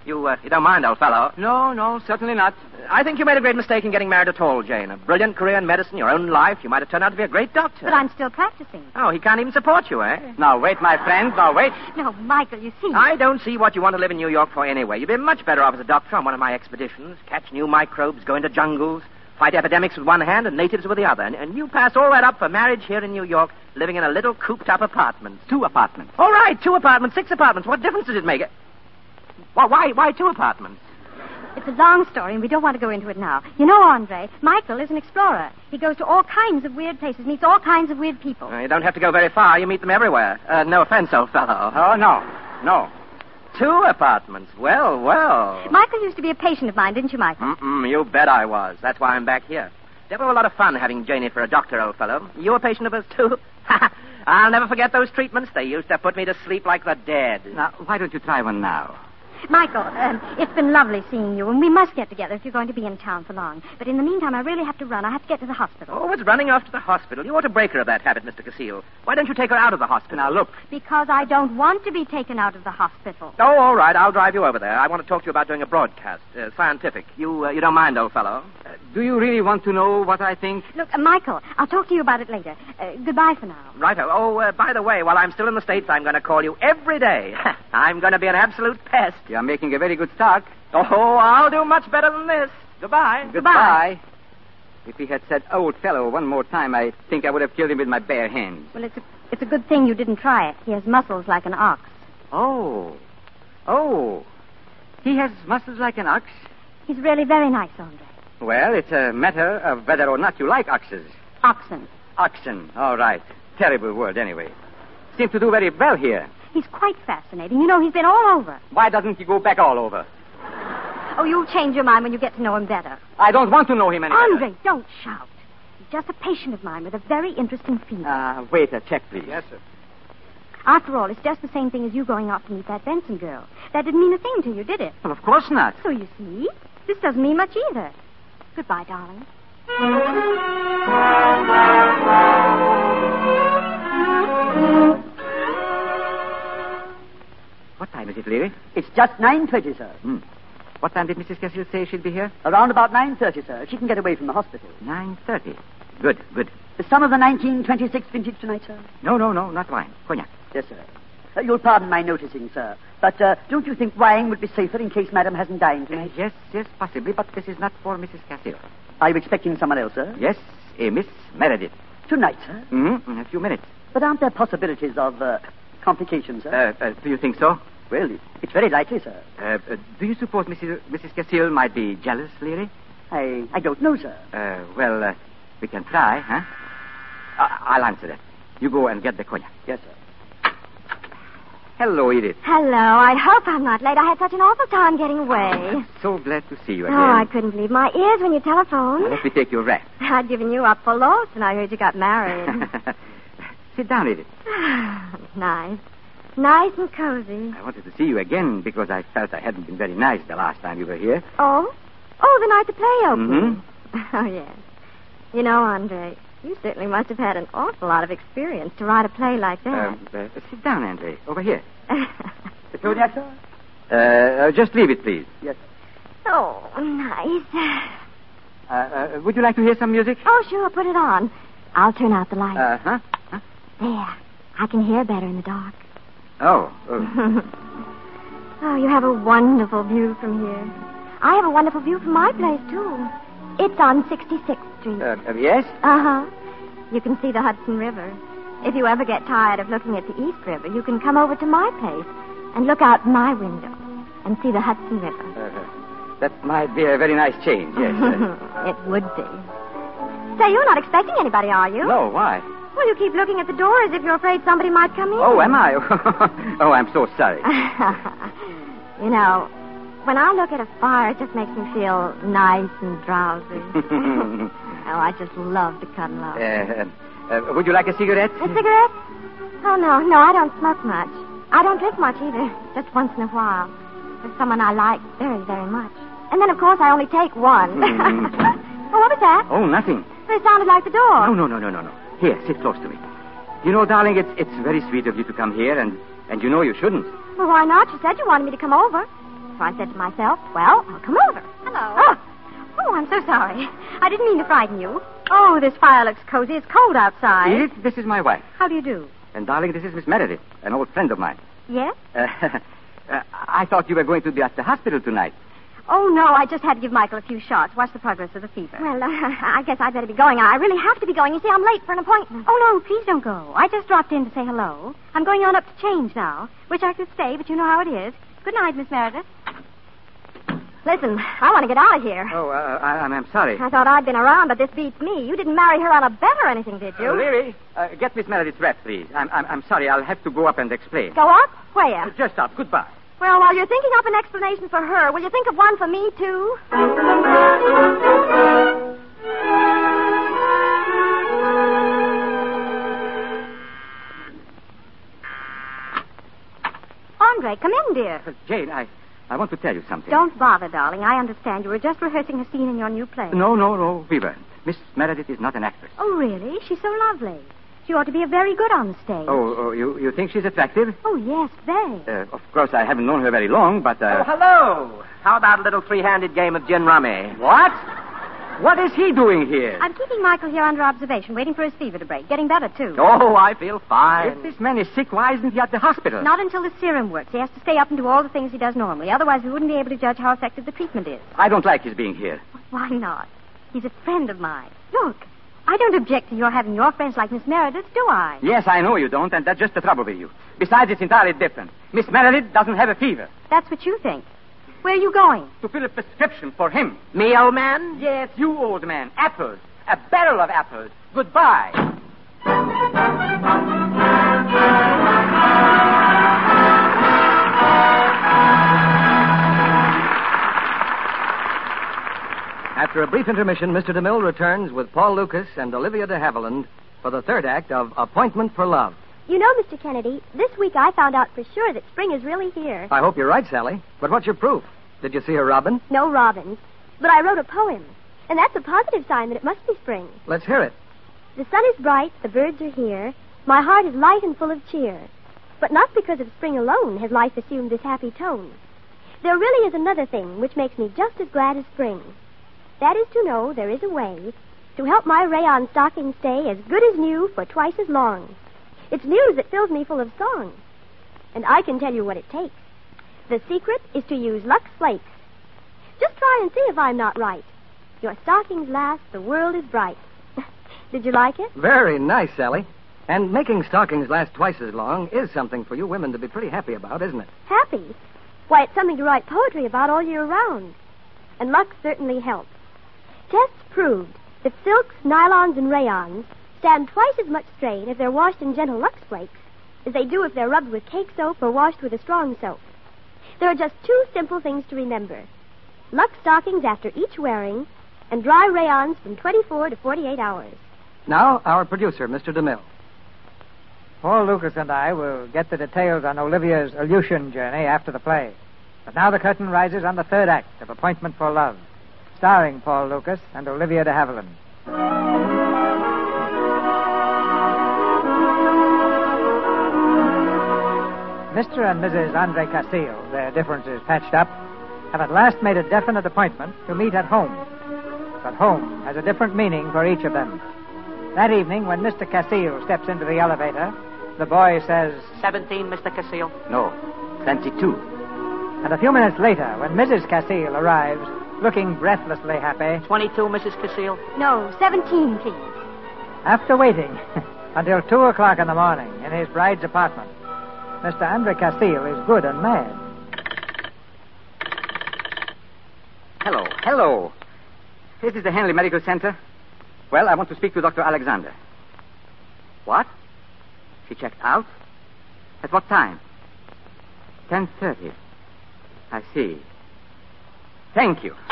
You, uh, you don't mind, old fellow? No, no, certainly not. I think you made a great mistake in getting married at all, Jane. A brilliant career in medicine, your own life. You might have turned out to be a great doctor. But I'm still practicing. Oh, he can't even support you, eh? Now, wait, my friend. Now, wait. No, Michael, you see. I don't see what you want to live in New York for anyway. You'd be much better off as a doctor on one of my expeditions. Catch new microbes, go into jungles, fight epidemics with one hand and natives with the other. And, and you pass all that up for marriage here in New York, living in a little cooped-up apartment. Two apartments. All right, two apartments, six apartments. What difference does it make? Well, why, why two apartments? It's a long story, and we don't want to go into it now. You know, Andre, Michael is an explorer. He goes to all kinds of weird places, meets all kinds of weird people. Uh, you don't have to go very far. You meet them everywhere. Uh, no offense, old fellow. Oh, no. No. Two apartments. Well, well. Michael used to be a patient of mine, didn't you, Michael? Mm-mm, you bet I was. That's why I'm back here. Never a lot of fun having Janie for a doctor, old fellow. You a patient of hers, too? I'll never forget those treatments. They used to put me to sleep like the dead. Now, why don't you try one now? Michael, um, it's been lovely seeing you, and we must get together if you're going to be in town for long. But in the meantime, I really have to run. I have to get to the hospital. Oh, it's running off to the hospital. You ought to break her of that habit, Mister Cassile. Why don't you take her out of the hospital? Now, look. Because I don't want to be taken out of the hospital. Oh, all right. I'll drive you over there. I want to talk to you about doing a broadcast. Uh, scientific. You uh, you don't mind, old fellow? Uh, do you really want to know what I think? Look, uh, Michael, I'll talk to you about it later. Uh, goodbye for now. Righto. Oh, uh, by the way, while I'm still in the States, I'm going to call you every day. I'm going to be an absolute pest. You're making a very good start. Oh, I'll do much better than this. Goodbye. Goodbye. If he had said old fellow one more time, I think I would have killed him with my bare hands. Well, it's a, it's a good thing you didn't try it. He has muscles like an ox. Oh. Oh. He has muscles like an ox? He's really very nice, Andre. Well, it's a matter of whether or not you like oxes. Oxen. Oxen. All right. Terrible word, anyway. Seems to do very well here. He's quite fascinating. You know, he's been all over. Why doesn't he go back all over? Oh, you'll change your mind when you get to know him better. I don't want to know him any Andre, better. don't shout. He's just a patient of mine with a very interesting feeling. Ah, uh, waiter, check, please. Yes, sir. After all, it's just the same thing as you going off to meet that Benson girl. That didn't mean a thing to you, did it? Well, of course not. So you see, this doesn't mean much either. Goodbye, darling. What time is it, Leary? It's just nine thirty, sir. Hmm. What time did Missus Cassile say she'd be here? Around about nine thirty, sir. She can get away from the hospital. nine thirty. Good, good. Some of the nineteen twenty-six vintage tonight, sir? No, no, no, not wine. Cognac. Yes, sir. Uh, you'll pardon my noticing, sir. But uh, don't you think wine would be safer in case Madam hasn't dined Uh, tonight? yes, yes, possibly, but this is not for Missus Cassile. Are you expecting someone else, sir? Yes, a Miss Meredith. Tonight, sir? Mm-hmm. In a few minutes. But aren't there possibilities of uh, complications, sir? Uh, uh, do you think so? Well, it's very likely, sir. Uh, uh, do you suppose Missus Missus Cassile might be jealous, Leary? I I don't know, sir. Uh, well, uh, we can try, huh? Uh, I'll answer that. You go and get the cognac. Yes, sir. Hello, Edith. Hello. I hope I'm not late. I had such an awful time getting away. So glad to see you again. Oh, I couldn't believe my ears when you telephoned. Let me take your wrap. I'd given you up for lost, and I heard you got married. Sit down, Edith. Nice. Nice and cozy. I wanted to see you again because I felt I hadn't been very nice the last time you were here. Oh? Oh, the night the play opened. Mm-hmm. Oh, yes. You know, Andre, you certainly must have had an awful lot of experience to write a play like that. Um, uh, sit down, Andre. Over here. The cognac, sir? Uh, uh, just leave it, please. Yes. Oh, nice. Uh, uh, would you like to hear some music? Oh, sure, put it on. I'll turn out the light. Uh-huh. Huh? There. I can hear better in the dark. Oh. oh. Oh, you have a wonderful view from here. I have a wonderful view from my place, too. It's on sixty-sixth Street. Uh, uh, yes? Uh-huh. You can see the Hudson River. If you ever get tired of looking at the East River, you can come over to my place and look out my window and see the Hudson River. Uh, that might be a very nice change, yes. It would be. Say, you're not expecting anybody, are you? No, why? Well, you keep looking at the door as if you're afraid somebody might come in. Oh, am I? Oh, I'm so sorry. You know, when I look at a fire, it just makes me feel nice and drowsy. Oh, I just love to cuddle up. Uh, uh, would you like a cigarette? A cigarette? Oh, no, no, I don't smoke much. I don't drink much either, just once in a while. With someone I like very, very much. And then, of course, I only take one. Oh, what was that? Oh, nothing. It sounded like the door. No, no, no, no, no, no. Here, sit close to me. You know, darling, it's it's very sweet of you to come here, and, and you know you shouldn't. Well, why not? You said you wanted me to come over. so I said to myself, well, I'll come over. Hello. Oh, oh, I'm so sorry. I didn't mean to frighten you. Oh, this fire looks cozy. It's cold outside. Edith, this is my wife. How do you do? And, darling, this is Miss Meredith, an old friend of mine. Yes? Uh, uh, I thought you were going to be at the hospital tonight. Oh, no, I just had to give Michael a few shots, watch the progress of the fever. Well, uh, I guess I'd better be going. I really have to be going. You see, I'm late for an appointment. Oh, no, please don't go. I just dropped in to say hello. I'm going on up to change now. Wish I could stay, but you know how it is. Good night, Miss Meredith. Listen, I want to get out of here. Oh, uh, I, I'm, I'm sorry. I thought I'd been around, but this beats me. You didn't marry her on a bet or anything, did you? Uh, Leary, uh, get Miss Meredith's wrap, please. I'm, I'm, I'm sorry. I'll have to go up and explain. Go up? Where? Uh, just up. Goodbye. Well, while you're thinking up an explanation for her, will you think of one for me, too? Andre, come in, dear. Uh, Jane, I, I want to tell you something. Don't bother, darling. I understand. You were just rehearsing a scene in your new play. No, no, no, we weren't. Miss Meredith is not an actress. Oh, really? She's so lovely. She ought to be very good on the stage. Oh, oh you, you think she's attractive? Oh, yes, very. Uh, of course, I haven't known her very long, but... Uh... Oh, hello. How about a little three-handed game of gin rummy? What? What is he doing here? I'm keeping Michael here under observation, waiting for his fever to break. Getting better, too. Oh, I feel fine. If this man is sick, why isn't he at the hospital? Not until the serum works. He has to stay up and do all the things he does normally. Otherwise, we wouldn't be able to judge how effective the treatment is. I don't like his being here. Why not? He's a friend of mine. Look, I don't object to your having your friends like Miss Meredith, do I? Yes, I know you don't, and that's just the trouble with you. Besides, it's entirely different. Miss Meredith doesn't have a fever. That's what you think. Where are you going? To fill a prescription for him. Me, old man? Yes, you, old man. Apples. A barrel of apples. Goodbye. After a brief intermission, Mister DeMille returns with Paul Lucas and Olivia de Havilland for the third act of Appointment for Love. You know, Mister Kennedy, this week I found out for sure that spring is really here. I hope you're right, Sally. But what's your proof? Did you see a robin? No robins. But I wrote a poem. And that's a positive sign that it must be spring. Let's hear it. The sun is bright, the birds are here. My heart is light and full of cheer. But not because of spring alone has life assumed this happy tone. There really is another thing which makes me just as glad as spring. That is to know there is a way to help my rayon stocking stay as good as new for twice as long. It's news that fills me full of song. And I can tell you what it takes. The secret is to use Lux Flakes. Just try and see if I'm not right. Your stockings last, the world is bright. Did you like it? Very nice, Sally. And making stockings last twice as long is something for you women to be pretty happy about, isn't it? Happy? Why, it's something to write poetry about all year round. And Lux certainly helps. Tests proved that silks, nylons, and rayons stand twice as much strain if they're washed in gentle Lux Flakes as they do if they're rubbed with cake soap or washed with a strong soap. There are just two simple things to remember. Lux stockings after each wearing, and dry rayons from twenty-four to forty-eight hours. Now, our producer, Mister DeMille. Paul Lucas and I will get the details on Olivia's Aleutian journey after the play. But now the curtain rises on the third act of Appointment for Love, starring Paul Lucas and Olivia de Havilland. Mister and Missus Andre Castillo, their differences patched up, have at last made a definite appointment to meet at home. But home has a different meaning for each of them. That evening, when Mister Castillo steps into the elevator, the boy says, Seventeen, Mister Castillo? No, twenty-two. And a few minutes later, when Missus Castillo arrives, looking breathlessly happy, Twenty-two, Missus Castillo? No, seventeen, please. After waiting until two o'clock in the morning in his bride's apartment, Mister Andre Castillo is good and mad. Hello, hello. This is the Henley Medical Center. Well, I want to speak to Doctor Alexander. What? She checked out? At what time? ten thirty. I see. Thank you.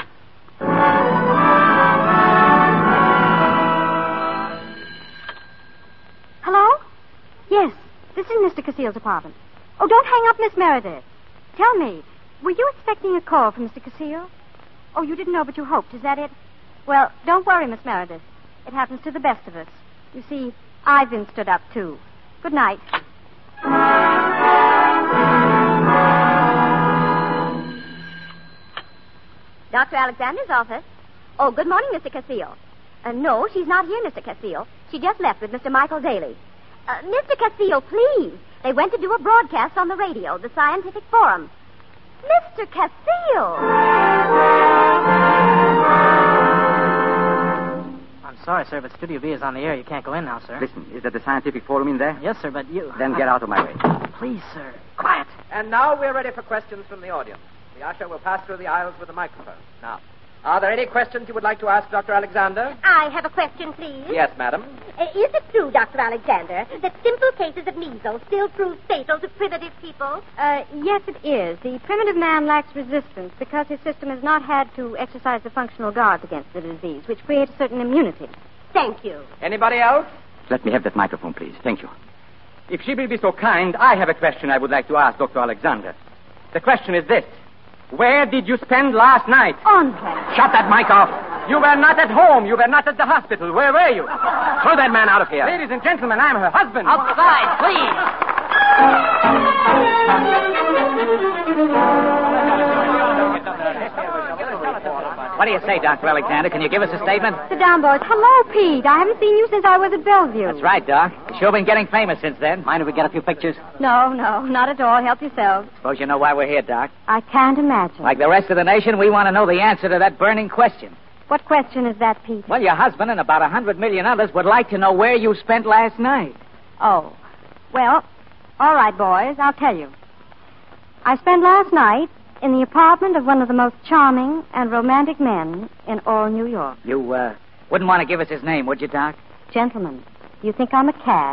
Hello? Yes, this is Mister Castillo's apartment. Oh, don't hang up, Miss Meredith. Tell me, were you expecting a call from Mister Castillo? Oh, you didn't know, but you hoped. Is that it? Well, don't worry, Miss Meredith. It happens to the best of us. You see, I've been stood up, too. Good night. Doctor Alexander's office. Oh, good morning, Mister Castillo. Uh, no, she's not here, Mister Castillo. She just left with Mister Michael Daly. Uh, Mister Castillo, please. They went to do a broadcast on the radio, the Scientific Forum. Mister Castillo! I'm sorry, sir, but Studio B is on the air. You can't go in now, sir. Listen, is that the Scientific Forum in there? Yes, sir, but you... Then get out of my way. Please, sir. Quiet. And now we're ready for questions from the audience. The usher will pass through the aisles with the microphone. Now, are there any questions you would like to ask Doctor Alexander? I have a question, please. Yes, madam. Uh, is it true, Doctor Alexander, that simple cases of measles still prove fatal to primitive people? Uh, yes, it is. The primitive man lacks resistance because his system has not had to exercise the functional guards against the disease, which creates a certain immunity. Thank you. Anybody else? Let me have that microphone, please. Thank you. If she will be so kind, I have a question I would like to ask Doctor Alexander. The question is this. Where did you spend last night? Andre. Shut that mic off. You were not at home. You were not at the hospital. Where were you? Throw that man out of here. Ladies and gentlemen, I'm her husband. Outside, please. What do you say, Doctor Alexander? Can you give us a statement? Sit down, boys. Hello, Pete. I haven't seen you since I was at Bellevue. That's right, Doc. You've sure been getting famous since then. Mind if we get a few pictures? No, no, not at all. Help yourselves. Suppose you know why we're here, Doc. I can't imagine. Like the rest of the nation, we want to know the answer to that burning question. What question is that, Pete? Well, your husband and about a hundred million others would like to know where you spent last night. Oh. Well, all right, boys. I'll tell you. I spent last night in the apartment of one of the most charming and romantic men in all New York. You, uh, wouldn't want to give us his name, would you, Doc? Gentlemen, you think I'm a cad?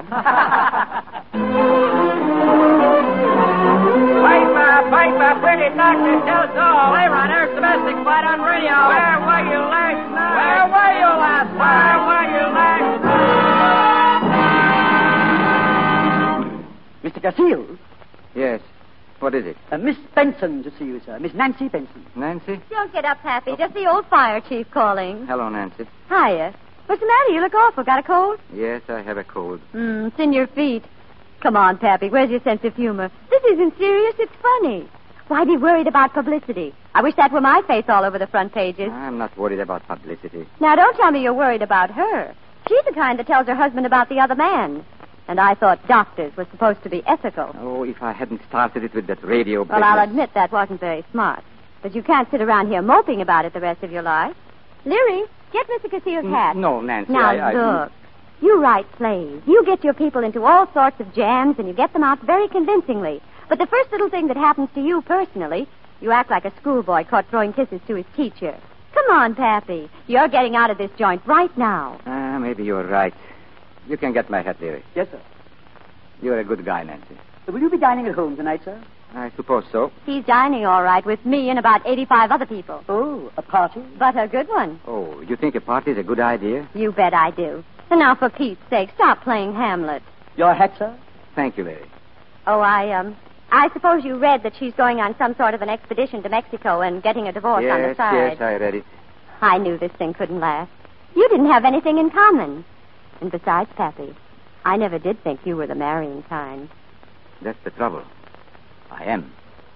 Piper, Piper, pretty doctor, tell us all. Play runner, domestic fight on radio. Where were you last night? Where were you last night? Where were you last night? Mister Castillo? Yes. What is it? Uh, Miss Benson to see you, sir. Miss Nancy Benson. Nancy? Don't get up, Pappy. Just the old fire chief calling. Hello, Nancy. Hiya. What's the matter? You look awful. Got a cold? Yes, I have a cold. Hmm, it's in your feet. Come on, Pappy. Where's your sense of humor? This isn't serious. It's funny. Why be worried about publicity? I wish that were my face all over the front pages. I'm not worried about publicity. Now, don't tell me you're worried about her. She's the kind that tells her husband about the other man. And I thought doctors were supposed to be ethical. Oh, if I hadn't started it with that radio Well, business. I'll admit that wasn't very smart. But you can't sit around here moping about it the rest of your life. Leary, get Mister Castillo's hat. No, Nancy, Now, I... I... look. You write plays. You get your people into all sorts of jams, and you get them out very convincingly. But the first little thing that happens to you personally, you act like a schoolboy caught throwing kisses to his teacher. Come on, Pappy. You're getting out of this joint right now. Ah, maybe you're right. You can get my hat, Leary. Yes, sir. You're a good guy, Nancy. Uh, will you be dining at home tonight, sir? I suppose so. He's dining all right with me and about eighty-five other people. Oh, a party? But a good one. Oh, you think a party is a good idea? You bet I do. And now, for Pete's sake, stop playing Hamlet. Your hat, sir? Thank you, Larry. Oh, I, um, I suppose you read that she's going on some sort of an expedition to Mexico and getting a divorce yes, on the side. Yes, I read it. I knew this thing couldn't last. You didn't have anything in common. And besides, Pappy, I never did think you were the marrying kind. That's the trouble. I am.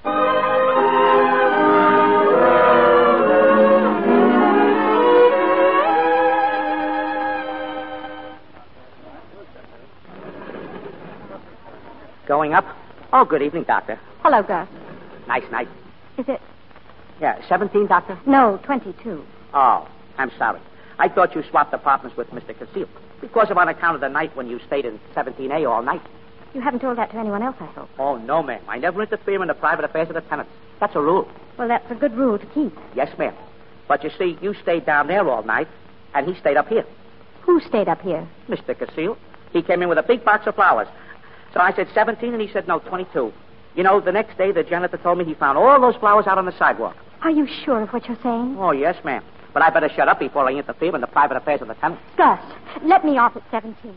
Going up? Oh, good evening, Doctor. Hello, Gus. Nice night. Is it? Yeah, seventeen, Doctor? No, twenty-two. Oh, I'm sorry. I thought you swapped apartments with Mister Castillo. Because of on account of the night when you stayed in seventeen A all night. You haven't told that to anyone else, I hope. Oh, no, ma'am. I never interfere in the private affairs of the tenants. That's a rule. Well, that's a good rule to keep. Yes, ma'am. But you see, you stayed down there all night, and he stayed up here. Who stayed up here? Mister Castillo. He came in with a big box of flowers. So I said seventeen, and he said, no, twenty-two. You know, the next day, the janitor told me he found all those flowers out on the sidewalk. Are you sure of what you're saying? Oh, yes, ma'am. But I better shut up before I interfere in the private affairs of the tenants. Gus, let me off at seventeen.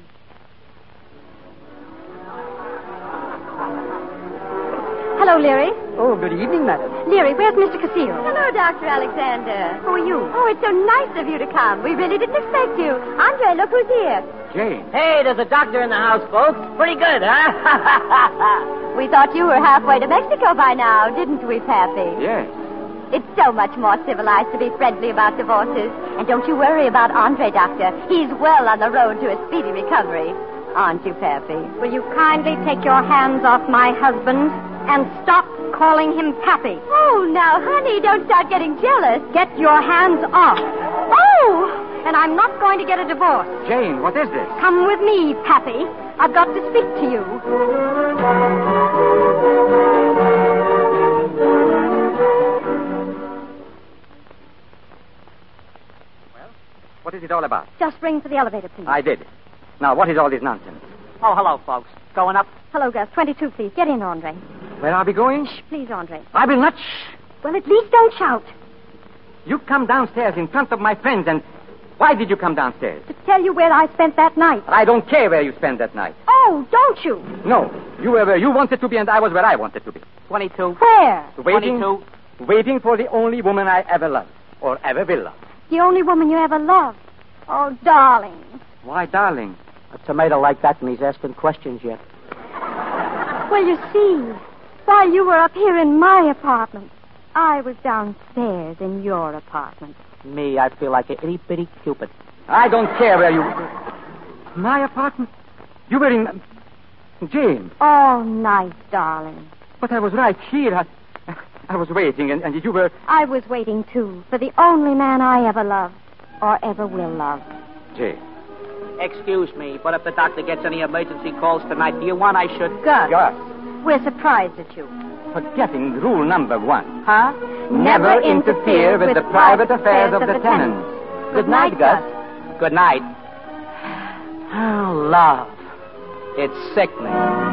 Hello, Leary. Oh, good evening, madam. Leary, where's Mister Castillo? Hello, Doctor Alexander. Who are you? Oh, it's so nice of you to come. We really didn't expect you. Andre, look who's here. Jane. Hey, there's a doctor in the house, folks. Pretty good, huh? We thought you were halfway to Mexico by now, didn't we, Pappy? Yes. It's so much more civilized to be friendly about divorces. And don't you worry about Andre, Doctor. He's well on the road to a speedy recovery. Aren't you, Pappy? Will you kindly take your hands off my husband and stop calling him Pappy? Oh, now, honey, don't start getting jealous. Get your hands off. Oh! And I'm not going to get a divorce. Jane, what is this? Come with me, Pappy. I've got to speak to you. Well, what is it all about? Just ring for the elevator, please. I did. Now, what is all this nonsense? Oh, hello, folks. Going up? Hello, Gus. twenty-two, please. Get in, Andre. Where are we going? Shh, please, Andre. I will not shh. Well, at least don't shout. You come downstairs in front of my friends, and why did you come downstairs? To tell you where I spent that night. I don't care where you spent that night. Oh, don't you? No. You were where you wanted to be, and I was where I wanted to be. twenty-two. Where? Waiting, twenty-two. Waiting for the only woman I ever loved, or ever will love. The only woman you ever loved. Oh, darling. Why, darling? A tomato like that, and he's asking questions yet. Well, you see, while you were up here in my apartment, I was downstairs in your apartment. Me, I feel like a itty-bitty Cupid. I don't care where you... My apartment? You were in... Jane. All night, darling. But I was right here. I, I was waiting, and, and you were... I was waiting, too, for the only man I ever loved, or ever will love. Jane. Excuse me, but if the doctor gets any emergency calls tonight, do you want I should... Gus. Gus. We're surprised at you. Forgetting rule number one. Huh? Never interfere with the private affairs of the tenants. Good night, Gus. Good night. Oh, love. It's sickening.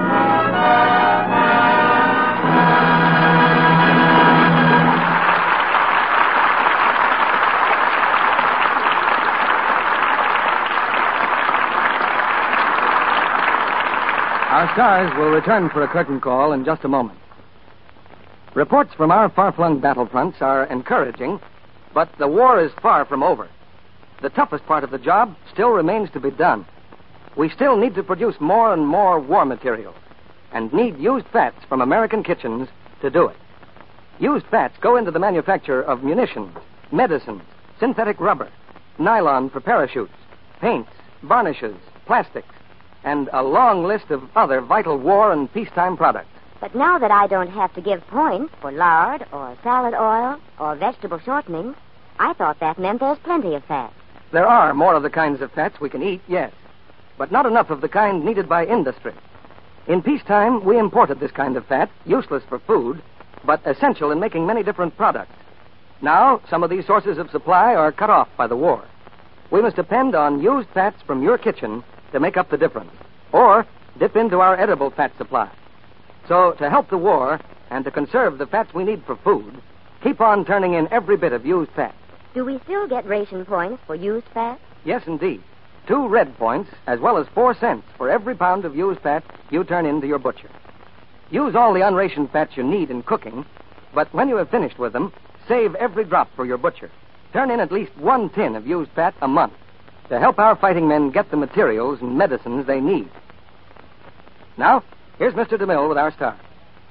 Our stars will return for a curtain call in just a moment. Reports from our far-flung battlefronts are encouraging, but the war is far from over. The toughest part of the job still remains to be done. We still need to produce more and more war material, and need used fats from American kitchens to do it. Used fats go into the manufacture of munitions, medicines, synthetic rubber, nylon for parachutes, paints, varnishes, plastics, and a long list of other vital war and peacetime products. But now that I don't have to give points for lard or salad oil or vegetable shortening, I thought that meant there's plenty of fat. There are more of the kinds of fats we can eat, yes, but not enough of the kind needed by industry. In peacetime, we imported this kind of fat, useless for food, but essential in making many different products. Now, some of these sources of supply are cut off by the war. We must depend on used fats from your kitchen to make up the difference, or dip into our edible fat supply. So, to help the war and to conserve the fats we need for food, keep on turning in every bit of used fat. Do we still get ration points for used fat? Yes, indeed. Two red points, as well as four cents for every pound of used fat you turn in to your butcher. Use all the unrationed fats you need in cooking, but when you have finished with them, save every drop for your butcher. Turn in at least one tin of used fat a month to help our fighting men get the materials and medicines they need. Now, here's Mister DeMille with our star.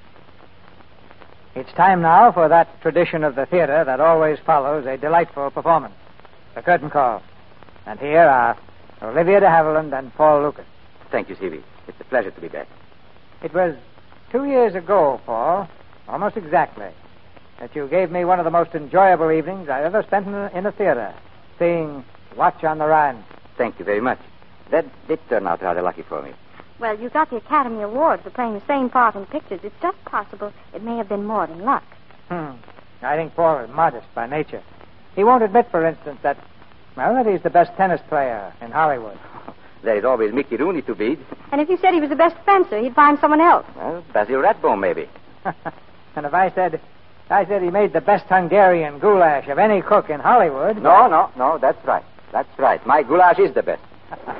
It's time now for that tradition of the theater that always follows a delightful performance, the curtain call. And here are Olivia de Havilland and Paul Lukas. Thank you, Stevie. It's a pleasure to be back. It was two years ago, Paul, almost exactly, that you gave me one of the most enjoyable evenings I ever spent in a, in a theater, seeing Watch on the Rhine. Thank you very much. That did turn out rather lucky for me. Well, you got the Academy Award for playing the same part in pictures. It's just possible it may have been more than luck. Hmm. I think Paul is modest by nature. He won't admit, for instance, that, well, that he's the best tennis player in Hollywood. There is always Mickey Rooney to beat. And if you said he was the best fencer, he'd find someone else. Well, Basil Rathbone, maybe. And if I said, I said he made the best Hungarian goulash of any cook in Hollywood... No, no, no, that's right. That's right. My goulash is the best.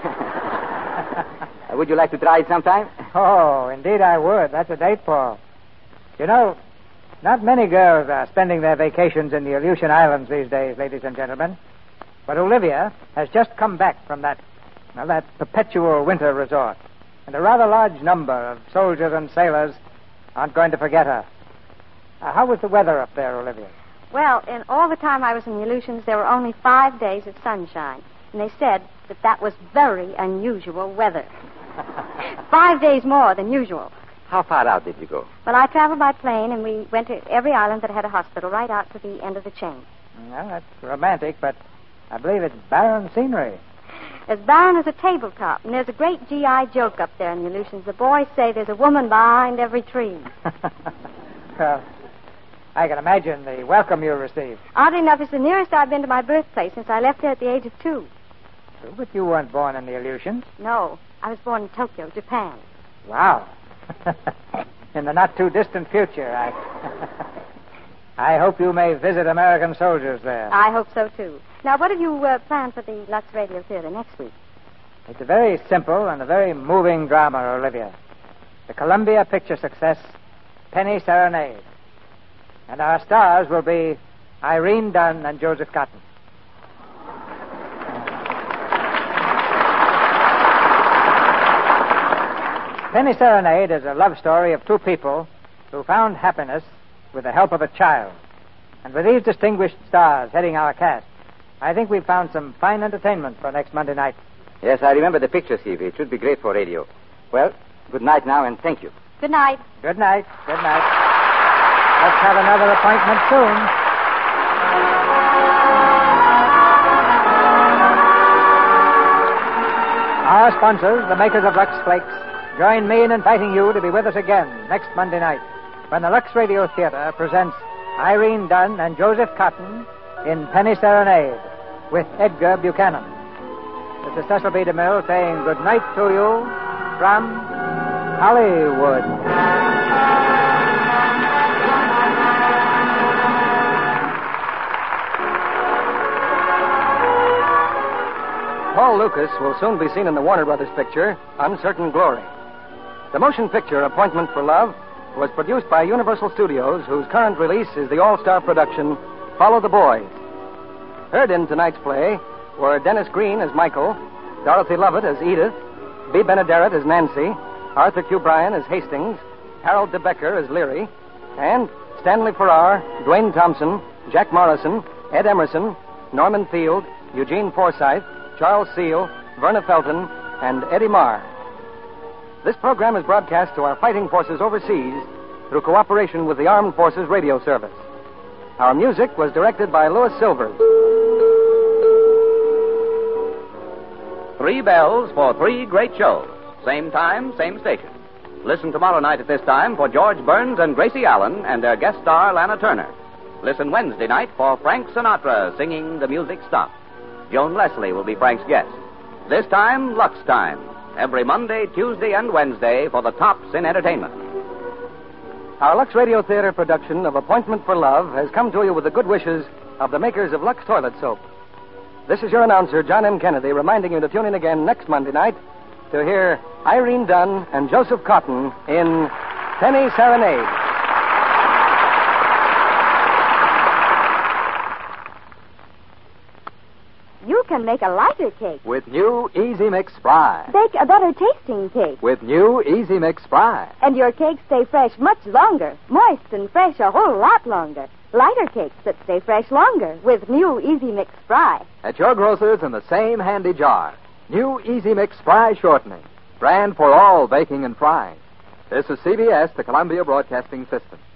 Uh, would you like to try it sometime? Oh, indeed I would. That's a date, Paul. You know, not many girls are spending their vacations in the Aleutian Islands these days, ladies and gentlemen. But Olivia has just come back from that, well, that perpetual winter resort. And a rather large number of soldiers and sailors aren't going to forget her. Uh, how was the weather up there, Olivia? Well, in all the time I was in the Aleutians, there were only five days of sunshine. And they said that that was very unusual weather. Five days more than usual. How far out did you go? Well, I traveled by plane, and we went to every island that had a hospital, right out to the end of the chain. Well, that's romantic, but I believe it's barren scenery. As barren as a tabletop, and there's a great G I joke up there in the Aleutians. The boys say there's a woman behind every tree. Well, I can imagine the welcome you received. Oddly enough, it's the nearest I've been to my birthplace since I left there at the age of two. True, but you weren't born in the Aleutians. No, I was born in Tokyo, Japan. Wow. In the not-too-distant future, I... I hope you may visit American soldiers there. I hope so, too. Now, what have you uh, planned for the Lux Radio Theater next week? It's a very simple and a very moving drama, Olivia. The Columbia picture success, Penny Serenade. And our stars will be Irene Dunn and Joseph Cotton. Penny Serenade is a love story of two people who found happiness with the help of a child. And with these distinguished stars heading our cast, I think we've found some fine entertainment for next Monday night. Yes, I remember the picture, Stevie. It should be great for radio. Well, good night now, and thank you. Good night. Good night. Good night. Let's have another appointment soon. Our sponsors, the makers of Lux Flakes, join me in inviting you to be with us again next Monday night when the Lux Radio Theater presents Irene Dunn and Joseph Cotton in Penny Serenade with Edgar Buchanan. This is Cecil B. DeMille saying good night to you from Hollywood. Paul Lucas will soon be seen in the Warner Brothers picture, Uncertain Glory. The motion picture Appointment for Love was produced by Universal Studios, whose current release is the all-star production, Follow the Boys. Heard in tonight's play were Dennis Green as Michael, Dorothy Lovett as Edith, Bea Benaderet as Nancy, Arthur Q. Bryan as Hastings, Harold DeBecker as Leary, and Stanley Farrar, Dwayne Thompson, Jack Morrison, Ed Emerson, Norman Field, Eugene Forsythe, Charles Seal, Verna Felton, and Eddie Marr. This program is broadcast to our fighting forces overseas through cooperation with the Armed Forces Radio Service. Our music was directed by Louis Silvers. Three bells for three great shows. Same time, same station. Listen tomorrow night at this time for George Burns and Gracie Allen and their guest star, Lana Turner. Listen Wednesday night for Frank Sinatra singing The Music Stops. Joan Leslie will be Frank's guest. This time, Lux Time. Every Monday, Tuesday, and Wednesday for the tops in entertainment. Our Lux Radio Theater production of Appointment for Love has come to you with the good wishes of the makers of Lux Toilet Soap. This is your announcer, John M. Kennedy, reminding you to tune in again next Monday night to hear Irene Dunn and Joseph Cotton in Penny Serenade. You can make a lighter cake. With new Easy Mix Spry. Bake a better tasting cake. With new Easy Mix Spry. And your cakes stay fresh much longer. Moist and fresh a whole lot longer. Lighter cakes that stay fresh longer with new Easy Mix Spry. At your grocer's in the same handy jar. New Easy Mix Spry Shortening. Brand for all baking and frying. This is C B S, the Columbia Broadcasting System.